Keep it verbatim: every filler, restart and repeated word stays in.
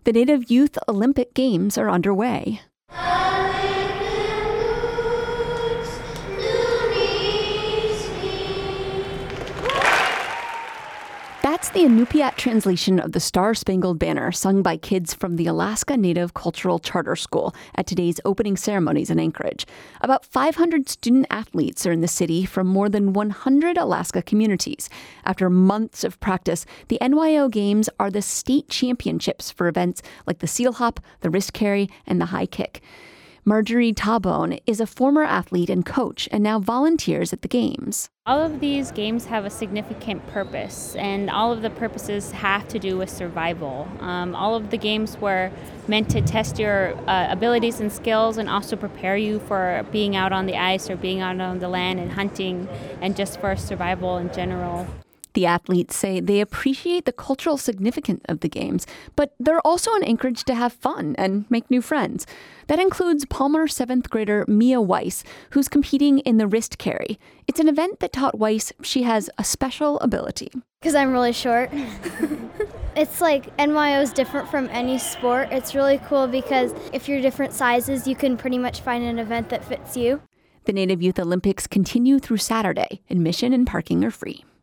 The Native Youth Olympic Games are underway. That's the Inupiat translation of the Star-Spangled Banner sung by kids from the Alaska Native Cultural Charter School at today's opening ceremonies in Anchorage. About five hundred student athletes are in the city from more than one hundred Alaska communities. After months of practice, the N Y O Games are the state championships for events like the seal hop, the wrist carry, and the high kick. Marjorie Tabone is a former athlete and coach and now volunteers at the Games. All of these games have a significant purpose, and all of the purposes have to do with survival. Um, all of the games were meant to test your uh, abilities and skills and also prepare you for being out on the ice or being out on the land and hunting and just for survival in general. The athletes say they appreciate the cultural significance of the games, but they're also in Anchorage to have fun and make new friends. That includes Palmer seventh grader Mia Weiss, who's competing in the wrist carry. It's an event that taught Weiss she has a special ability. Because I'm really short. It's like N Y O is different from any sport. It's really cool because if you're different sizes, you can pretty much find an event that fits you. The Native Youth Olympics continue through Saturday. Admission and parking are free.